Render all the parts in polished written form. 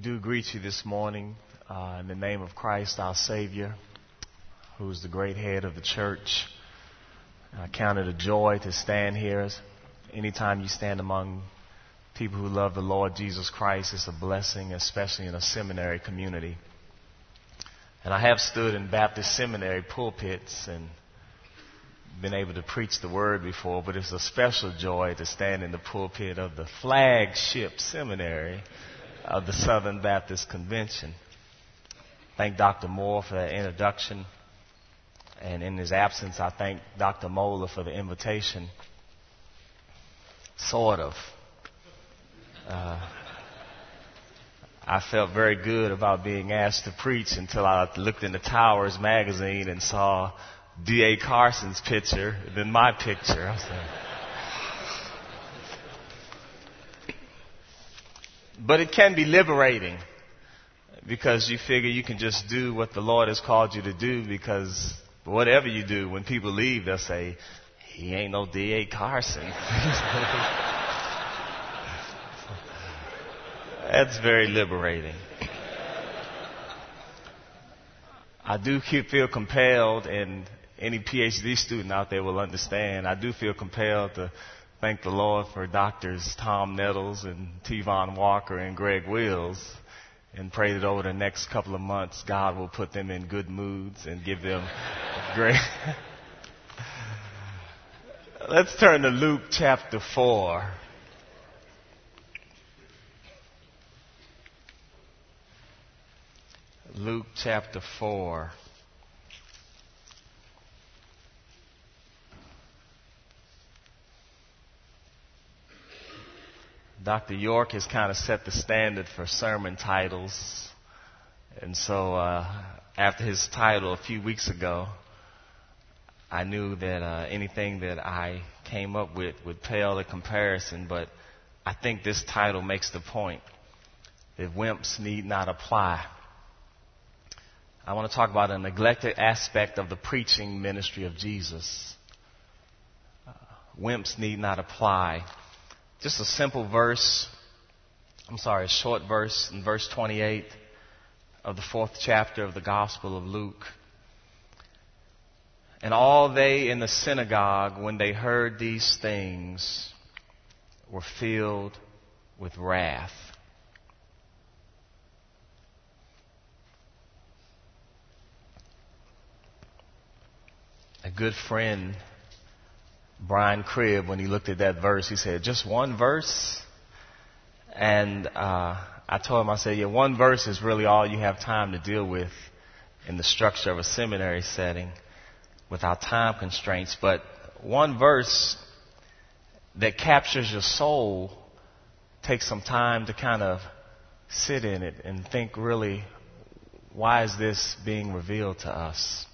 do greet you this morning in the name of Christ, our Savior, who is the great head of the church. I count it a joy to stand here. Anytime you stand among people who love the Lord Jesus Christ, it's a blessing, especially in a seminary community. And I have stood in Baptist seminary pulpits and been able to preach the word before, but it's a special joy to stand in the pulpit of the flagship seminary of the Southern Baptist Convention. Thank Dr. Moore for that introduction. And in his absence, I thank Dr. Moeller for the invitation. Sort of. I felt very good about being asked to preach until I looked in the Towers magazine and saw D.A. Carson's picture, then my picture. I was like, but it can be liberating because you figure you can just do what the Lord has called you to do, because whatever you do, when people leave, they'll say, he ain't no D.A. Carson. That's very liberating. I do feel compelled, and any PhD student out there will understand, I do feel compelled to thank the Lord for Doctors Tom Nettles and T-Von Walker and Greg Wills, and pray that over the next couple of months, God will put them in good moods and give them great. Let's turn to Luke chapter 4. Luke chapter 4. Dr. York has kind of set the standard for sermon titles. And so after his title a few weeks ago, I knew that anything that I came up with would pale in comparison. But I think this title makes the point that wimps need not apply. I want to talk about a neglected aspect of the preaching ministry of Jesus. Wimps need not apply. Just a short verse in verse 28 of the 4th chapter of the Gospel of Luke. And all they in the synagogue, when they heard these things, were filled with wrath. A good friend, Brian Cribb, when he looked at that verse, he said, just one verse? And I told him, I said, yeah, one verse is really all you have time to deal with in the structure of a seminary setting without time constraints. But one verse that captures your soul takes some time to kind of sit in it and think, really, why is this being revealed to us?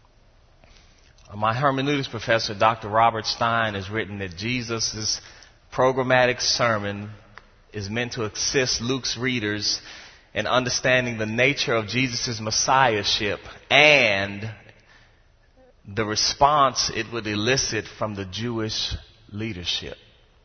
My hermeneutics professor, Dr. Robert Stein, has written that Jesus' programmatic sermon is meant to assist Luke's readers in understanding the nature of Jesus' messiahship and the response it would elicit from the Jewish leadership.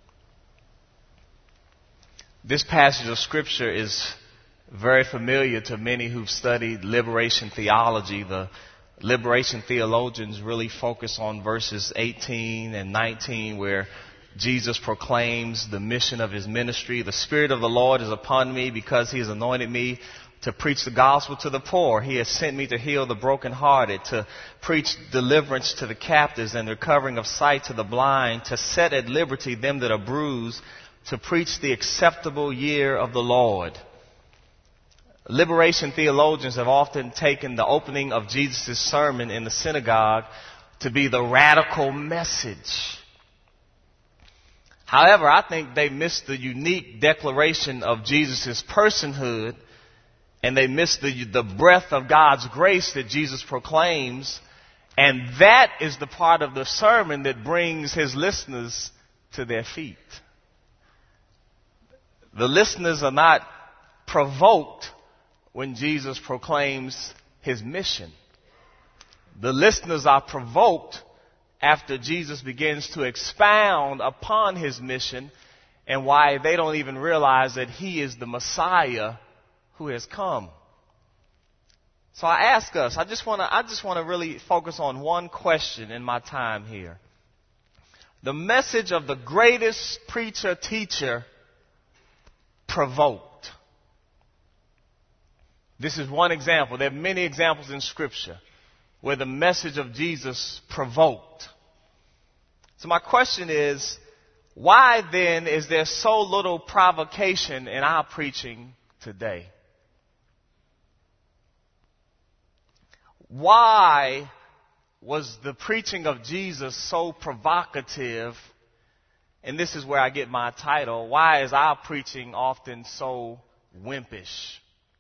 This passage of Scripture is very familiar to many who've studied liberation theology. The liberation theologians really focus on verses 18 and 19, where Jesus proclaims the mission of his ministry. The Spirit of the Lord is upon me because he has anointed me to preach the gospel to the poor. He has sent me to heal the brokenhearted, to preach deliverance to the captives and recovering of sight to the blind, to set at liberty them that are bruised, to preach the acceptable year of the Lord. Liberation theologians have often taken the opening of Jesus' sermon in the synagogue to be the radical message. However, I think they missed the unique declaration of Jesus' personhood, and they missed the breadth of God's grace that Jesus proclaims, and that is the part of the sermon that brings his listeners to their feet. The listeners are not provoked when Jesus proclaims his mission. The listeners are provoked after Jesus begins to expound upon his mission and why they don't even realize that he is the Messiah who has come. So I ask us, I just want to really focus on one question in my time here. The message of the greatest preacher, teacher, provoked. This is one example. There are many examples in Scripture where the message of Jesus provoked. So my question is, why then is there so little provocation in our preaching today? Why was the preaching of Jesus so provocative? And this is where I get my title. Why is our preaching often so wimpish?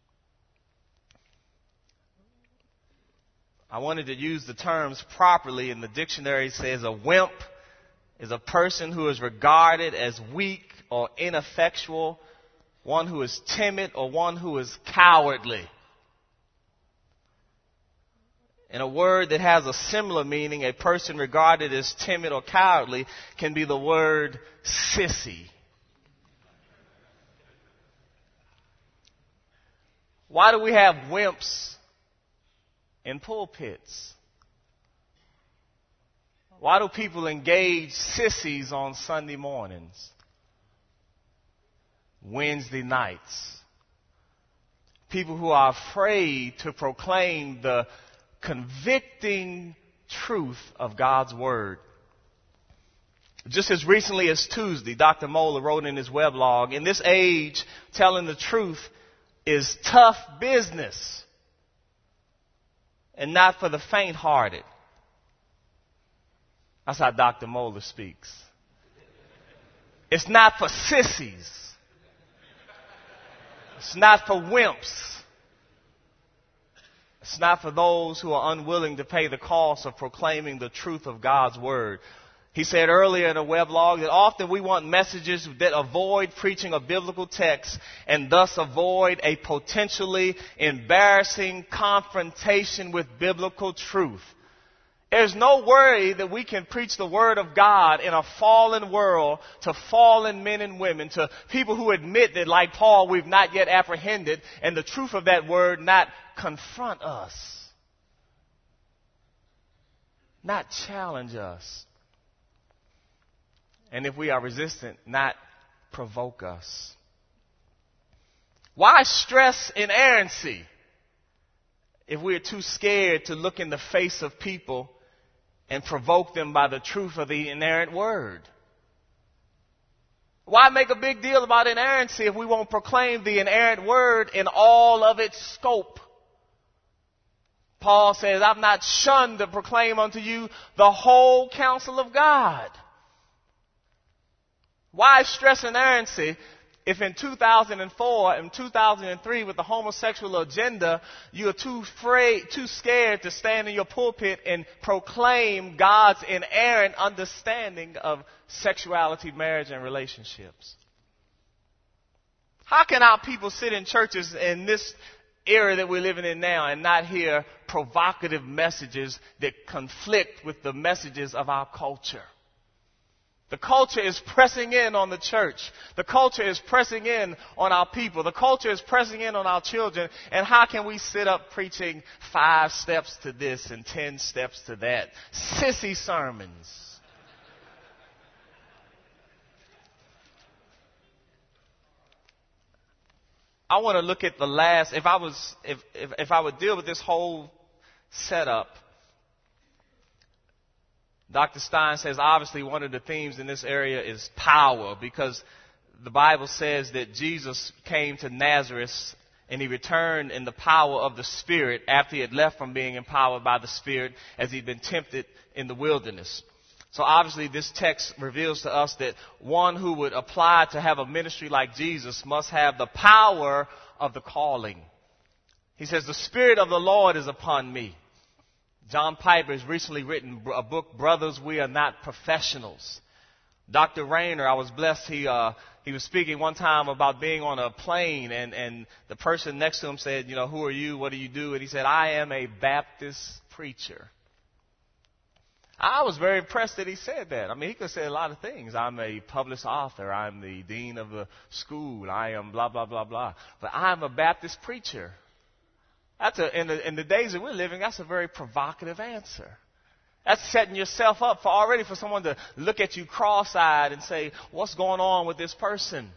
I wanted to use the terms properly, and the dictionary says a wimp is a person who is regarded as weak or ineffectual, one who is timid or one who is cowardly. And a word that has a similar meaning, a person regarded as timid or cowardly, can be the word sissy. Why do we have wimps in pulpits? Why do people engage sissies on Sunday mornings, Wednesday nights? People who are afraid to proclaim the convicting truth of God's Word. Just as recently as Tuesday, Dr. Moeller wrote in his weblog, in this age, telling the truth is tough business and not for the faint-hearted. That's how Dr. Moeller speaks. It's not for sissies. It's not for wimps. It's not for those who are unwilling to pay the cost of proclaiming the truth of God's Word. He said earlier in a weblog that often we want messages that avoid preaching a biblical text and thus avoid a potentially embarrassing confrontation with biblical truth. There's no worry that we can preach the Word of God in a fallen world to fallen men and women, to people who admit that, like Paul, we've not yet apprehended, and the truth of that Word not confront us, not challenge us, and if we are resistant, not provoke us. Why stress inerrancy if we're too scared to look in the face of people and provoke them by the truth of the inerrant Word? Why make a big deal about inerrancy if we won't proclaim the inerrant Word in all of its scope? Paul says, I've not shunned to proclaim unto you the whole counsel of God. Why stress inerrancy if in 2004 and 2003 with the homosexual agenda, you're too scared to stand in your pulpit and proclaim God's inerrant understanding of sexuality, marriage, and relationships? How can our people sit in churches in this era that we're living in now and not hear provocative messages that conflict with the messages of our culture? The culture is pressing in on the church. The culture is pressing in on our people. The culture is pressing in on our children. And how can we sit up preaching 5 steps to this and 10 steps to that? Sissy sermons. I want to look at the last, if I would deal with this whole setup, Dr. Stein says obviously one of the themes in this area is power, because the Bible says that Jesus came to Nazareth and he returned in the power of the Spirit after he had left from being empowered by the Spirit as he'd been tempted in the wilderness. So obviously this text reveals to us that one who would apply to have a ministry like Jesus must have the power of the calling. He says, the Spirit of the Lord is upon me. John Piper has recently written a book, Brothers, We Are Not Professionals. Dr. Rayner, I was blessed, he was speaking one time about being on a plane, and the person next to him said, you know, who are you? What do you do? And he said, I am a Baptist preacher. I was very impressed that he said that. I mean, he could say a lot of things. I'm a published author. I'm the dean of the school. I am blah, blah, blah, blah. But I'm a Baptist preacher. In the days that we're living, that's a very provocative answer. That's setting yourself up for someone to look at you cross-eyed and say, what's going on with this person?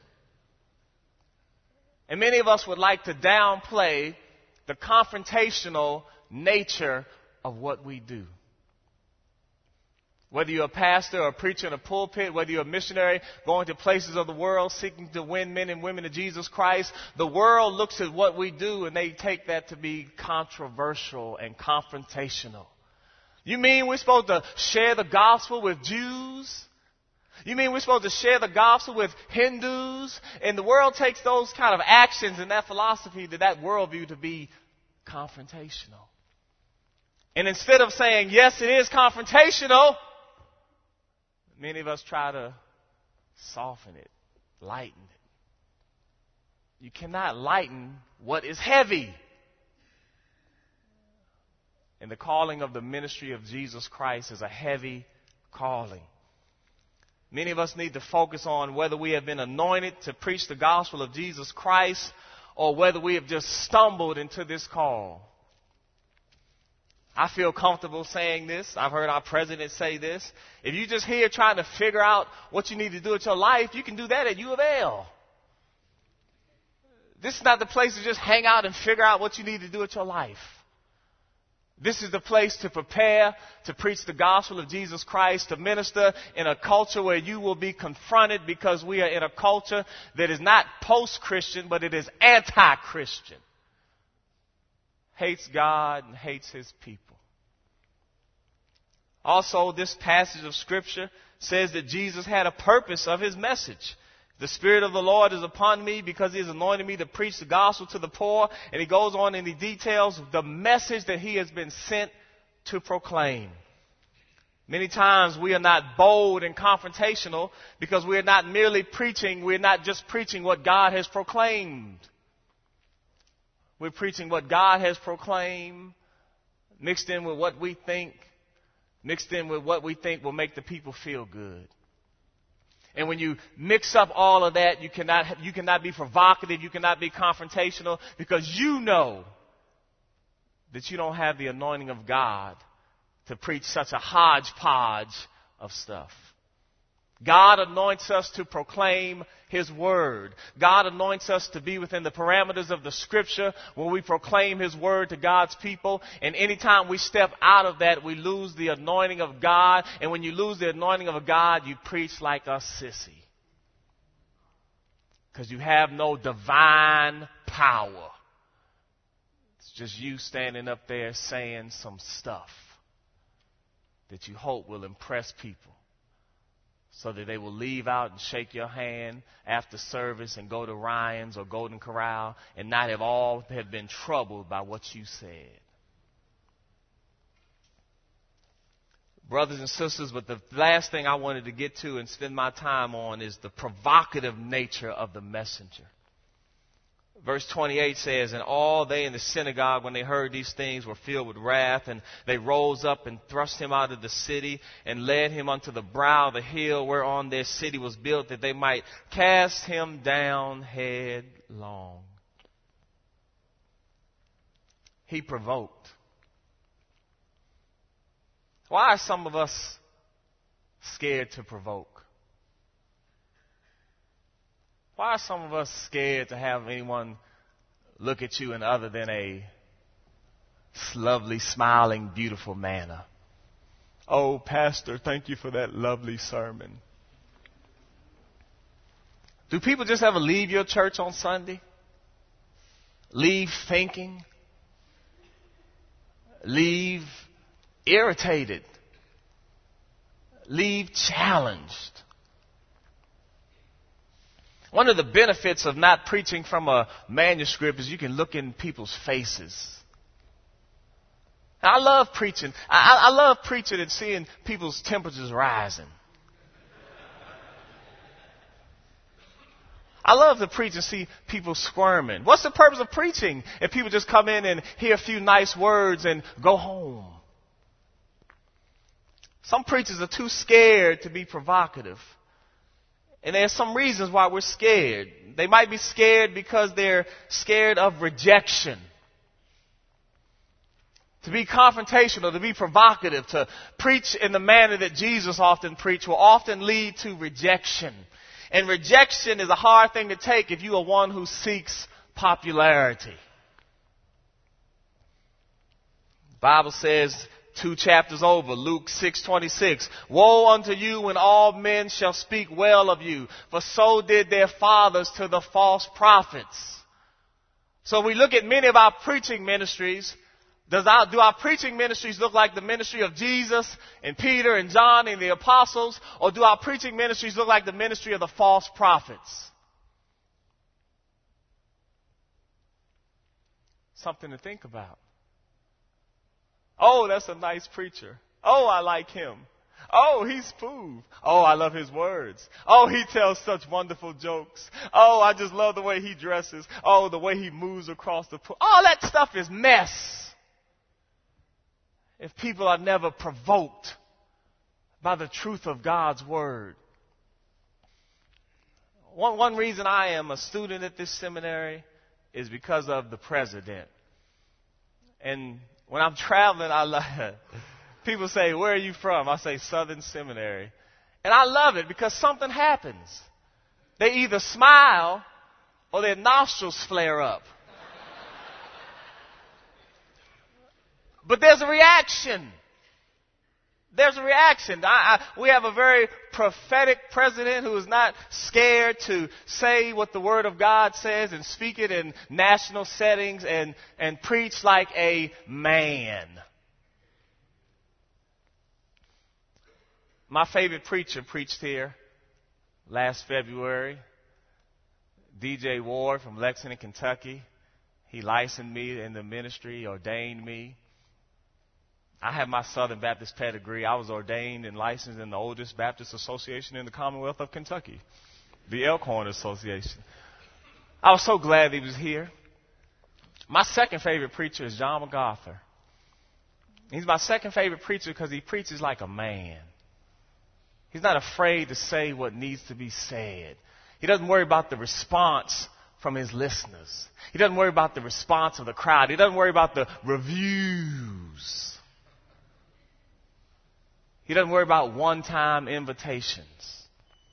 And many of us would like to downplay the confrontational nature of what we do. Whether you're a pastor or a preacher in a pulpit, whether you're a missionary going to places of the world seeking to win men and women to Jesus Christ, the world looks at what we do and they take that to be controversial and confrontational. You mean we're supposed to share the gospel with Jews? You mean we're supposed to share the gospel with Hindus? And the world takes those kind of actions and that philosophy, that worldview to be confrontational. And instead of saying, yes, it is confrontational, many of us try to soften it, lighten it. You cannot lighten what is heavy. And the calling of the ministry of Jesus Christ is a heavy calling. Many of us need to focus on whether we have been anointed to preach the gospel of Jesus Christ or whether we have just stumbled into this call. I feel comfortable saying this. I've heard our president say this. If you're just here trying to figure out what you need to do with your life, you can do that at U of L. This is not the place to just hang out and figure out what you need to do with your life. This is the place to prepare to preach the gospel of Jesus Christ, to minister in a culture where you will be confronted because we are in a culture that is not post-Christian, but it is anti-Christian. Hates God and hates His people. Also, this passage of Scripture says that Jesus had a purpose of His message. The Spirit of the Lord is upon me because He has anointed me to preach the gospel to the poor. And He goes on and He details the message that He has been sent to proclaim. Many times we are not bold and confrontational because we are not merely preaching. We're not just preaching what God has proclaimed. We're preaching what God has proclaimed, mixed in with what we think, mixed in with what we think will make the people feel good. And when you mix up all of that, you cannot be provocative, you cannot be confrontational, because you know that you don't have the anointing of God to preach such a hodgepodge of stuff. God anoints us to proclaim His Word. God anoints us to be within the parameters of the Scripture when we proclaim His Word to God's people. And anytime we step out of that, we lose the anointing of God. And when you lose the anointing of God, you preach like a sissy. Because you have no divine power. It's just you standing up there saying some stuff that you hope will impress people, so that they will leave out and shake your hand after service and go to Ryan's or Golden Corral and not have been troubled by what you said. Brothers and sisters, but the last thing I wanted to get to and spend my time on is the provocative nature of the messenger. Verse 28 says, and all they in the synagogue, when they heard these things, were filled with wrath, and they rose up and thrust him out of the city and led him unto the brow of the hill whereon their city was built, that they might cast him down headlong. He provoked. Why are some of us scared to provoke? Why are some of us scared to have anyone look at you in other than a lovely, smiling, beautiful manner? Oh, Pastor, thank you for that lovely sermon. Do people just ever leave your church on Sunday? Leave thinking? Leave irritated? Leave challenged? One of the benefits of not preaching from a manuscript is you can look in people's faces. I love preaching. I love preaching and seeing people's temperatures rising. I love to preach and see people squirming. What's the purpose of preaching if people just come in and hear a few nice words and go home? Some preachers are too scared to be provocative. And there's some reasons why we're scared. They might be scared because they're scared of rejection. To be confrontational, to be provocative, to preach in the manner that Jesus often preached will often lead to rejection. And rejection is a hard thing to take if you are one who seeks popularity. The Bible says 2 chapters over, Luke 6:26, "Woe unto you when all men shall speak well of you, for so did their fathers to the false prophets." So we look at many of our preaching ministries. Do our preaching ministries look like the ministry of Jesus and Peter and John and the apostles? Or do our preaching ministries look like the ministry of the false prophets? Something to think about. Oh, that's a nice preacher. Oh, I like him. Oh, he's smooth. Oh, I love his words. Oh, he tells such wonderful jokes. Oh, I just love the way he dresses. Oh, the way he moves across the pool. All that stuff is mess. If people are never provoked by the truth of God's word. One reason I am a student at this seminary is because of the president. And when I'm traveling, I love it. People say, "Where are you from?" I say, "Southern Seminary." And I love it because something happens. They either smile or their nostrils flare up. But there's a reaction. There's a reaction. We have a very prophetic president who is not scared to say what the Word of God says and speak it in national settings and preach like a man. My favorite preacher preached here last February, DJ Ward from Lexington, Kentucky. He licensed me in the ministry, ordained me. I have my Southern Baptist pedigree. I was ordained and licensed in the oldest Baptist association in the Commonwealth of Kentucky, the Elkhorn Association. I was so glad he was here. My second favorite preacher is John MacArthur. He's my second favorite preacher because he preaches like a man. He's not afraid to say what needs to be said. He doesn't worry about the response from his listeners. He doesn't worry about the response of the crowd. He doesn't worry about the reviews. He doesn't worry about one-time invitations.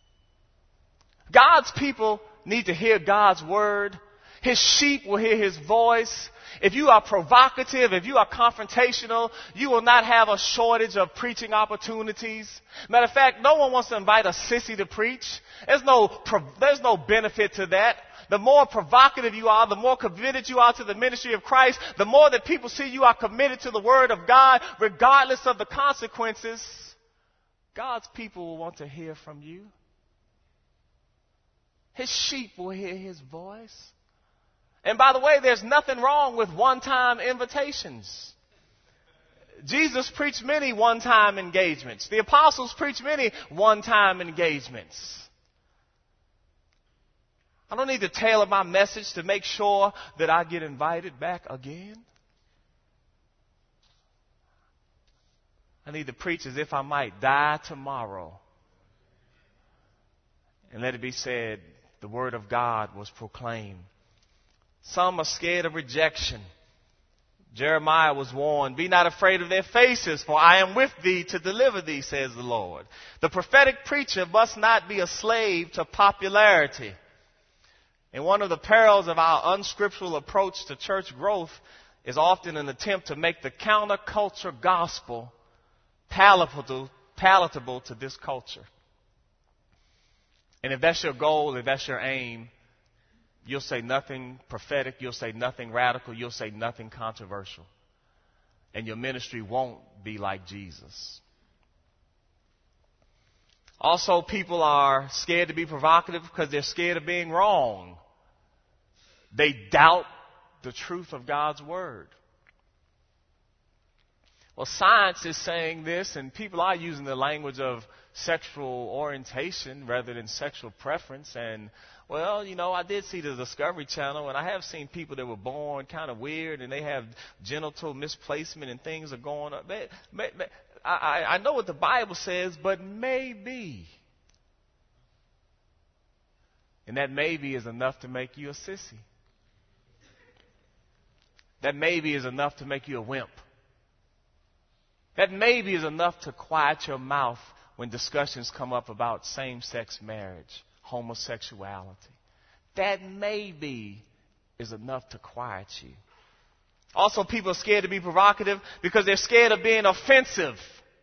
God's people need to hear God's word. His sheep will hear his voice. If you are provocative, if you are confrontational, you will not have a shortage of preaching opportunities. Matter of fact, no one wants to invite a sissy to preach. There's no benefit to that. The more provocative you are, the more committed you are to the ministry of Christ, the more that people see you are committed to the Word of God, regardless of the consequences. God's people will want to hear from you. His sheep will hear his voice. And by the way, there's nothing wrong with one-time invitations. Jesus preached many one-time engagements. The apostles preached many one-time engagements. I don't need to tailor my message to make sure that I get invited back again. I need to preach as if I might die tomorrow. And let it be said, the word of God was proclaimed. Some are scared of rejection. Jeremiah was warned, "Be not afraid of their faces, for I am with thee to deliver thee, says the Lord." The prophetic preacher must not be a slave to popularity. And one of the perils of our unscriptural approach to church growth is often an attempt to make the counterculture gospel palatable to this culture. And if that's your goal, if that's your aim, you'll say nothing prophetic, you'll say nothing radical, you'll say nothing controversial. And your ministry won't be like Jesus. Also, people are scared to be provocative because they're scared of being wrong. They doubt the truth of God's word. Well, science is saying this, and people are using the language of sexual orientation rather than sexual preference. And, well, you know, I did see the Discovery Channel, and I have seen people that were born kind of weird, and they have genital misplacement and things are going on. I know what the Bible says, but maybe. And that maybe is enough to make you a sissy. That maybe is enough to make you a wimp. That maybe is enough to quiet your mouth when discussions come up about same-sex marriage, homosexuality. That maybe is enough to quiet you. Also, people are scared to be provocative because they're scared of being offensive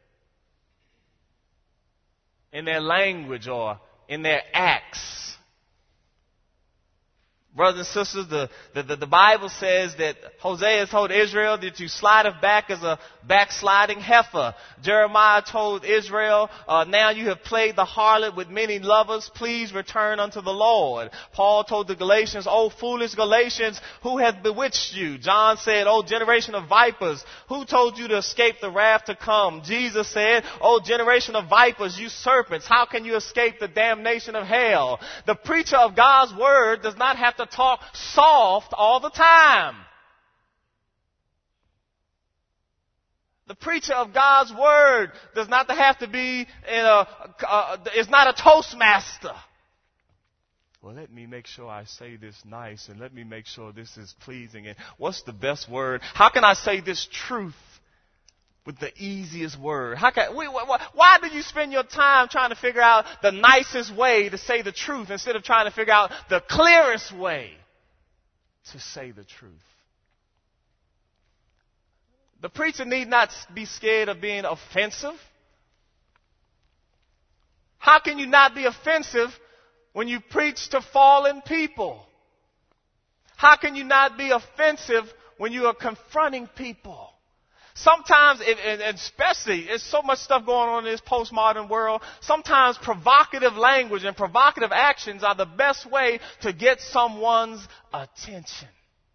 in their language or in their acts. Brothers and sisters, the Bible says that Hosea told Israel that you slideth back as a backsliding heifer. Jeremiah told Israel, now you have played the harlot with many lovers. Please return unto the Lord. Paul told the Galatians, O foolish Galatians, who hath bewitched you? John said, O generation of vipers, who told you to escape the wrath to come? Jesus said, O generation of vipers, you serpents, how can you escape the damnation of hell? The preacher of God's word does not have to talk soft all the time. The preacher of God's word does not have to be is not a Toastmaster. Well, let me make sure I say this nice, and let me make sure this is pleasing. And what's the best word? How can I say this truth with the easiest word? Why do you spend your time trying to figure out the nicest way to say the truth instead of trying to figure out the clearest way to say the truth? The preacher need not be scared of being offensive. How can you not be offensive when you preach to fallen people? How can you not be offensive when you are confronting people? Sometimes, and especially, there's so much stuff going on in this postmodern world, sometimes provocative language and provocative actions are the best way to get someone's attention.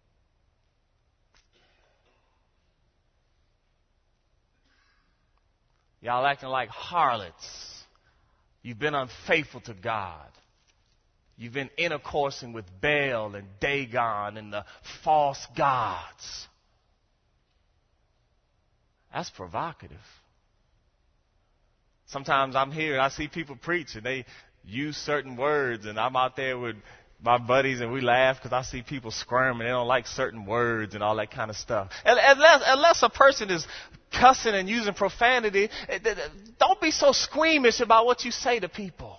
Y'all acting like harlots. You've been unfaithful to God. You've been intercoursing with Baal and Dagon and the false gods. That's provocative. Sometimes I'm here and I see people preach and they use certain words, and I'm out there with my buddies and we laugh because I see people squirming. They don't like certain words and all that kind of stuff. Unless a person is cussing and using profanity, don't be so squeamish about what you say to people.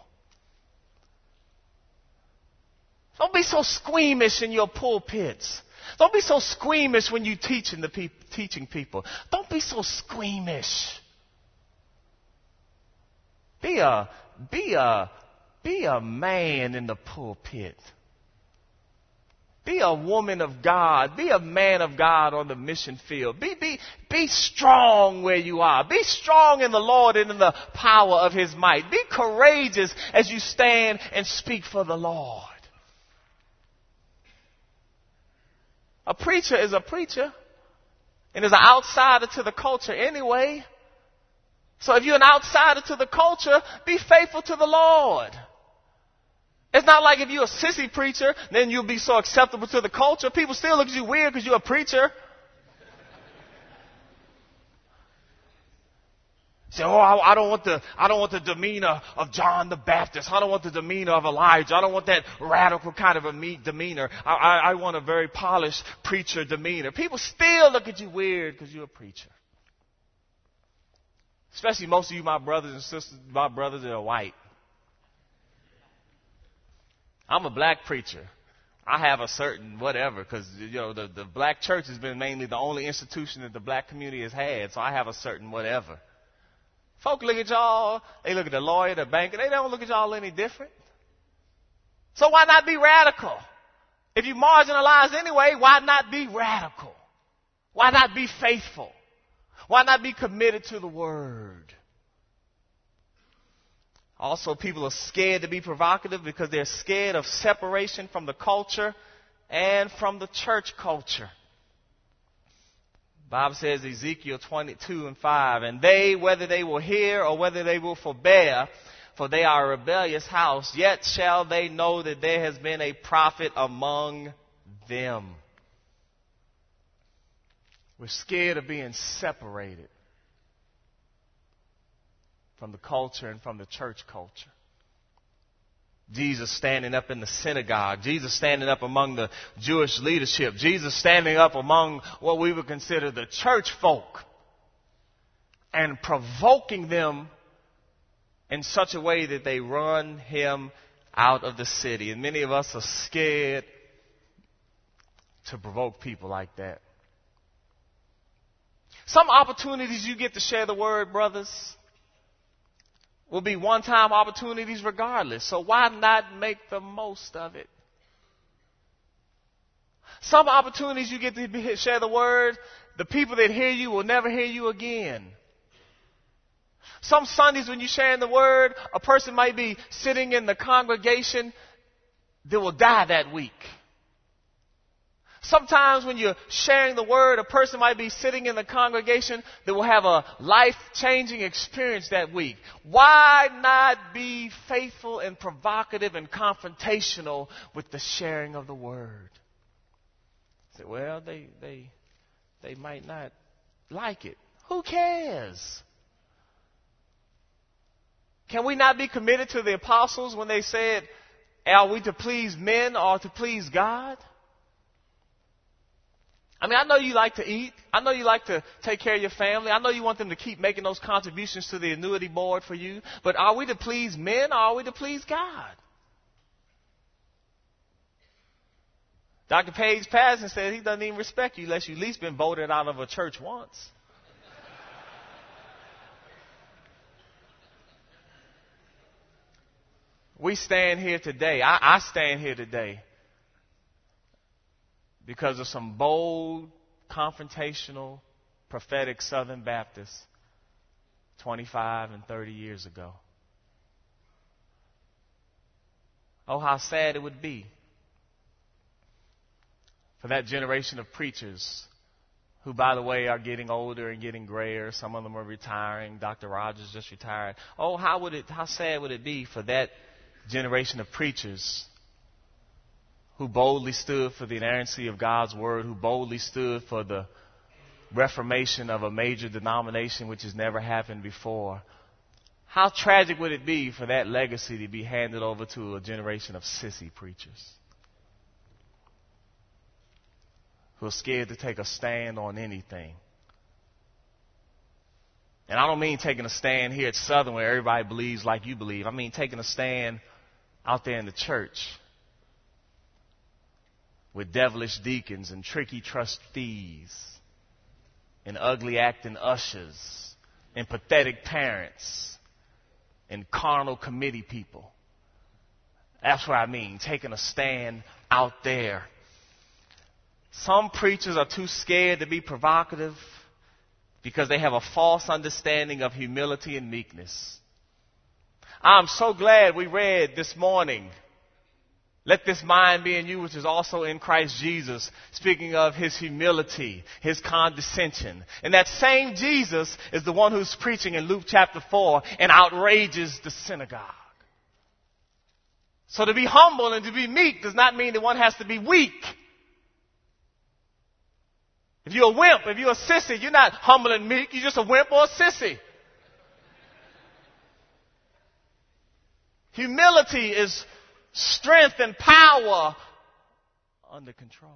Don't be so squeamish in your pulpits. Don't be so squeamish when you're teaching people. Don't be so squeamish. Be a man in the pulpit. Be a woman of God. Be a man of God on the mission field. Be strong where you are. Be strong in the Lord and in the power of His might. Be courageous as you stand and speak for the Lord. A preacher is a preacher and is an outsider to the culture anyway. So if you're an outsider to the culture, be faithful to the Lord. It's not like if you're a sissy preacher, then you'll be so acceptable to the culture. People still look at you weird because you're a preacher. Say, I don't want the demeanor of John the Baptist. I don't want the demeanor of Elijah. I don't want that radical kind of a demeanor. I want a very polished preacher demeanor. People still look at you weird because you're a preacher. Especially most of you, my brothers and sisters, my brothers that are white. I'm a black preacher. I have a certain whatever because, the black church has been mainly the only institution that the black community has had. So I have a certain whatever. Folk look at y'all, they look at the lawyer, the banker, they don't look at y'all any different. So why not be radical? If you marginalize anyway, why not be radical? Why not be faithful? Why not be committed to the word? Also, people are scared to be provocative because they're scared of separation from the culture and from the church culture. The Bible says, Ezekiel 22:5, and they, whether they will hear or whether they will forbear, for they are a rebellious house, yet shall they know that there has been a prophet among them. We're scared of being separated. from the culture and from the church culture. Jesus standing up in the synagogue. Jesus standing up among the Jewish leadership. Jesus standing up among what we would consider the church folk and provoking them in such a way that they run him out of the city. And many of us are scared to provoke people like that. Some opportunities you get to share the word, brothers, will be one-time opportunities regardless. So why not make the most of it? Some opportunities you get to share the word, the people that hear you will never hear you again. Some Sundays when you're sharing the word, a person might be sitting in the congregation that will die that week. Sometimes when you're sharing the word, a person might be sitting in the congregation that will have a life-changing experience that week. Why not be faithful and provocative and confrontational with the sharing of the word? Say, well, they might not like it. Who cares? Can we not be committed to the apostles when they said, are we to please men or to please God? I mean, I know you like to eat. I know you like to take care of your family. I know you want them to keep making those contributions to the annuity board for you. But are we to please men or are we to please God? Dr. Paige Patterson said he doesn't even respect you unless you at least been voted out of a church once. We stand here today. I stand here today because of some bold, confrontational, prophetic Southern Baptists 25 and 30 years ago. Oh, how sad it would be for that generation of preachers who, by the way, are getting older and getting grayer. Some of them are retiring. Dr. Rogers just retired. Oh, how sad would it be for that generation of preachers who boldly stood for the inerrancy of God's word, who boldly stood for the reformation of a major denomination which has never happened before. How tragic would it be for that legacy to be handed over to a generation of sissy preachers who are scared to take a stand on anything? And I don't mean taking a stand here at Southern where everybody believes like you believe. I mean taking a stand out there in the church with devilish deacons and tricky trustees and ugly acting ushers and pathetic parents and carnal committee people. That's what I mean, taking a stand out there. Some preachers are too scared to be provocative because they have a false understanding of humility and meekness. I'm so glad we read this morning, let this mind be in you which is also in Christ Jesus, speaking of his humility, his condescension. And that same Jesus is the one who's preaching in Luke chapter 4 and outrages the synagogue. So to be humble and to be meek does not mean that one has to be weak. If you're a wimp, if you're a sissy, you're not humble and meek, you're just a wimp or a sissy. Humility is strength and power under control.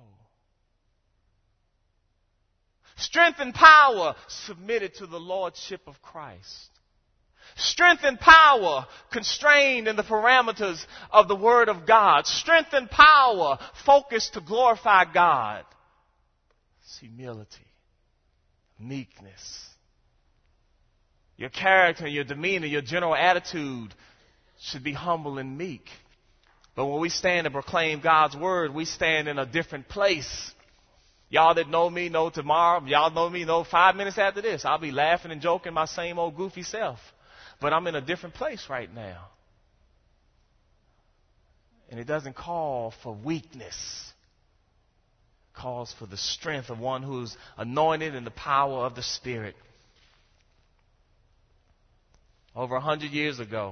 Strength and power submitted to the lordship of Christ. Strength and power constrained in the parameters of the Word of God. Strength and power focused to glorify God. It's humility, meekness. Your character, your demeanor, your general attitude should be humble and meek. But when we stand and proclaim God's word, we stand in a different place. Y'all that know me know tomorrow. Y'all know me know 5 minutes after this. I'll be laughing and joking my same old goofy self. But I'm in a different place right now. And it doesn't call for weakness. It calls for the strength of one who's anointed in the power of the Spirit. Over 100 years ago,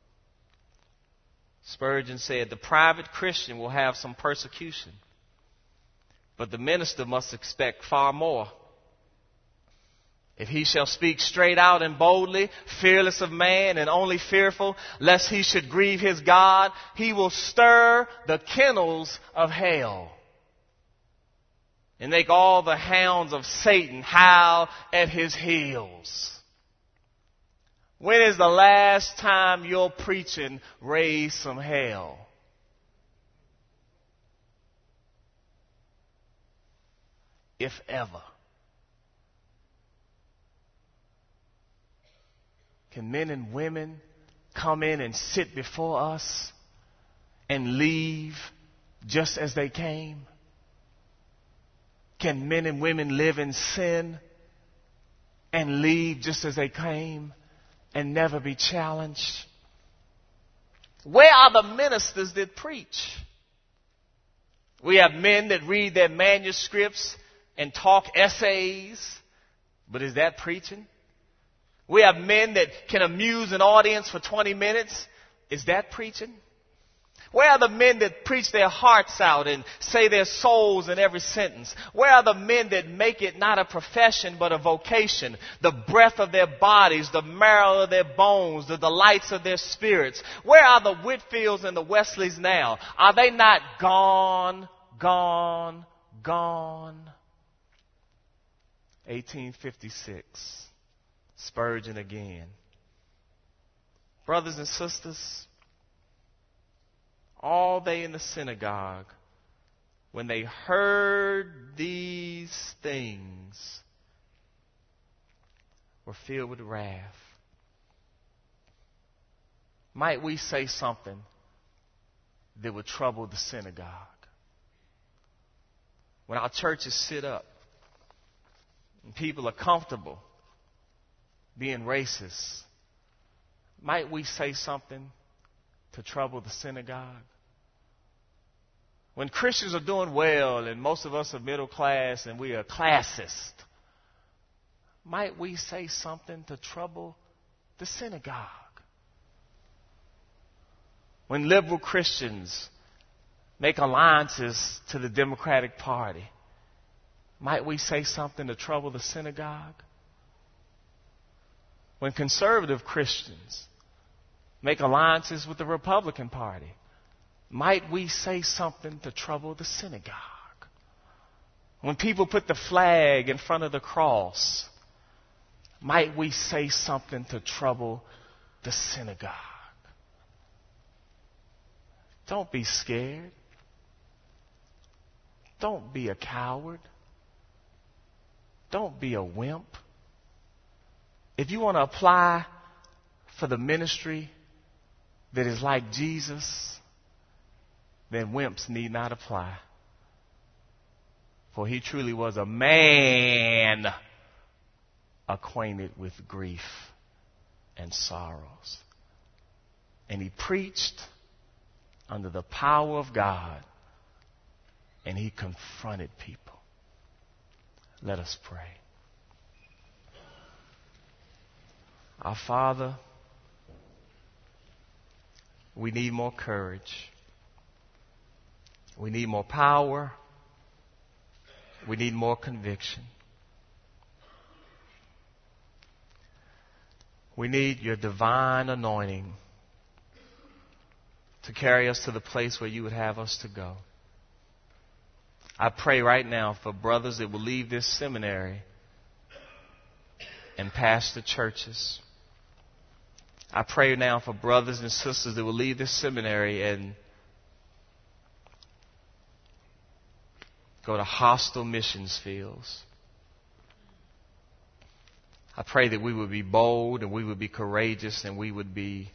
Spurgeon said, the private Christian will have some persecution, but the minister must expect far more. If he shall speak straight out and boldly, fearless of man and only fearful, lest he should grieve his God, he will stir the kennels of hell and make all the hounds of Satan howl at his heels. When is the last time your preaching raised some hell? If ever. Can men and women come in and sit before us and leave just as they came? Can men and women live in sin and leave just as they came and never be challenged? Where are the ministers that preach? We have men that read their manuscripts and talk essays, but is that preaching? We have men that can amuse an audience for 20 minutes. Is that preaching? Where are the men that preach their hearts out and say their souls in every sentence? Where are the men that make it not a profession but a vocation? The breath of their bodies, the marrow of their bones, the delights of their spirits. Where are the Whitfields and the Wesleys now? Are they not gone, gone, gone? 1856. Spurgeon again. Brothers and sisters, all they in the synagogue, when they heard these things, were filled with wrath. Might we say something that would trouble the synagogue? When our churches sit up and people are comfortable being racist, might we say something to trouble the synagogue? When Christians are doing well and most of us are middle class and we are classist, might we say something to trouble the synagogue? When liberal Christians make alliances to the Democratic Party, might we say something to trouble the synagogue? When conservative Christians make alliances with the Republican Party, might we say something to trouble the synagogue? When people put the flag in front of the cross, might we say something to trouble the synagogue? Don't be scared. Don't be a coward. Don't be a wimp. If you want to apply for the ministry that is like Jesus, then wimps need not apply. For he truly was a man acquainted with grief and sorrows. And he preached under the power of God, and he confronted people. Let us pray. Our Father, we need more courage. We need more power. We need more conviction. We need your divine anointing to carry us to the place where you would have us to go. I pray right now for brothers that will leave this seminary and pastor churches. I pray now for brothers and sisters that will leave this seminary and go to hostile missions fields. I pray that we would be bold and we would be courageous and we would be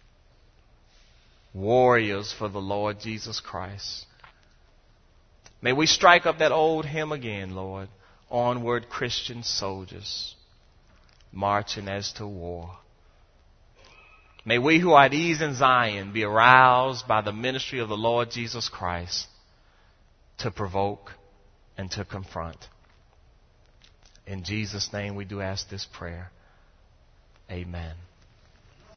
warriors for the Lord Jesus Christ. May we strike up that old hymn again, Lord. Onward, Christian soldiers, marching as to war. May we who are at ease in Zion be aroused by the ministry of the Lord Jesus Christ to provoke and to confront. In Jesus' name we do ask this prayer. Amen.